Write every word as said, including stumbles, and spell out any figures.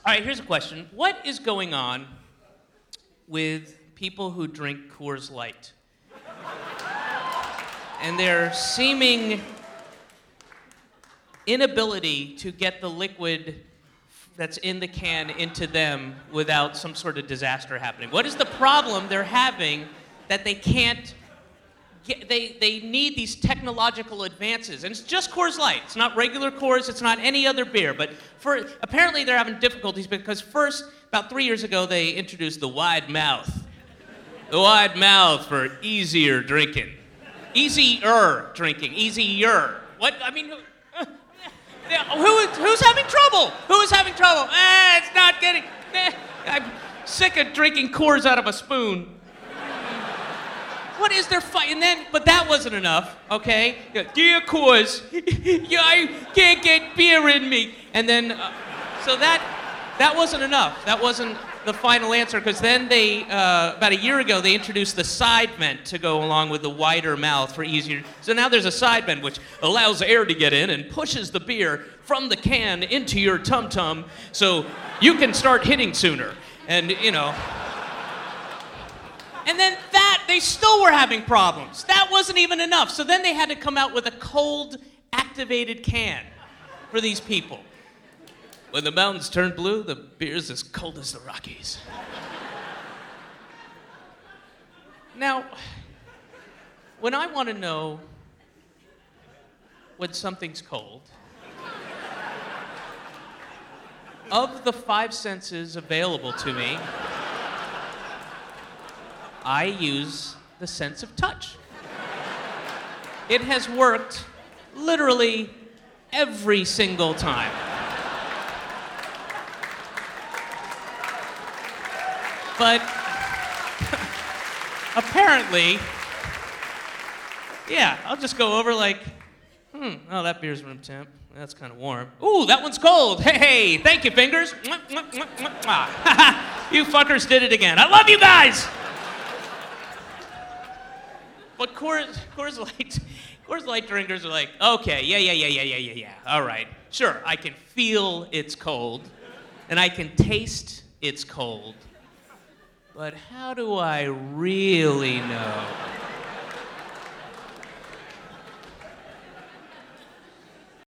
All right, here's a question. What is going on with people who drink Coors Light? And their seeming inability to get the liquid that's in the can into them without some sort of disaster happening. What is the problem they're having that they can't get? They, they need these technological advances. And it's just Coors Light. It's not regular Coors. It's not any other beer. But for apparently they're having difficulties because first, about three years ago, they introduced the wide mouth. The wide mouth for easier drinking. Easier drinking. Easier. What? I mean, who, uh, who, who's having trouble? Who's having trouble? Eh, it's not getting... Eh, I'm sick of drinking Coors out of a spoon. What is their fight? And then, but that wasn't enough, okay? Dear Coors, yeah, I can't get beer in me. And then, uh, so that that wasn't enough. That wasn't the final answer, because then they, uh, about a year ago, they introduced the side vent to go along with the wider mouth for easier. So now there's a side vent which allows air to get in and pushes the beer from the can into your tum-tum so you can start hitting sooner. And, you know... And then that, they still were having problems. That wasn't even enough. So then they had to come out with a cold, activated can for these people. When the mountains turn blue, the beer's as cold as the Rockies. Now, when I want to know when something's cold, of the five senses available to me, I use the sense of touch. It has worked literally every single time. But apparently, yeah, I'll just go over like, hmm, oh, that beer's room temp. That's kind of warm. Ooh, that one's cold. Hey, hey, thank you, fingers. You fuckers did it again. I love you guys. But Coors, Coors Light, Coors Light drinkers are like, okay, yeah, yeah, yeah, yeah, yeah, yeah, yeah. All right, sure, I can feel it's cold, and I can taste it's cold, but how do I really know?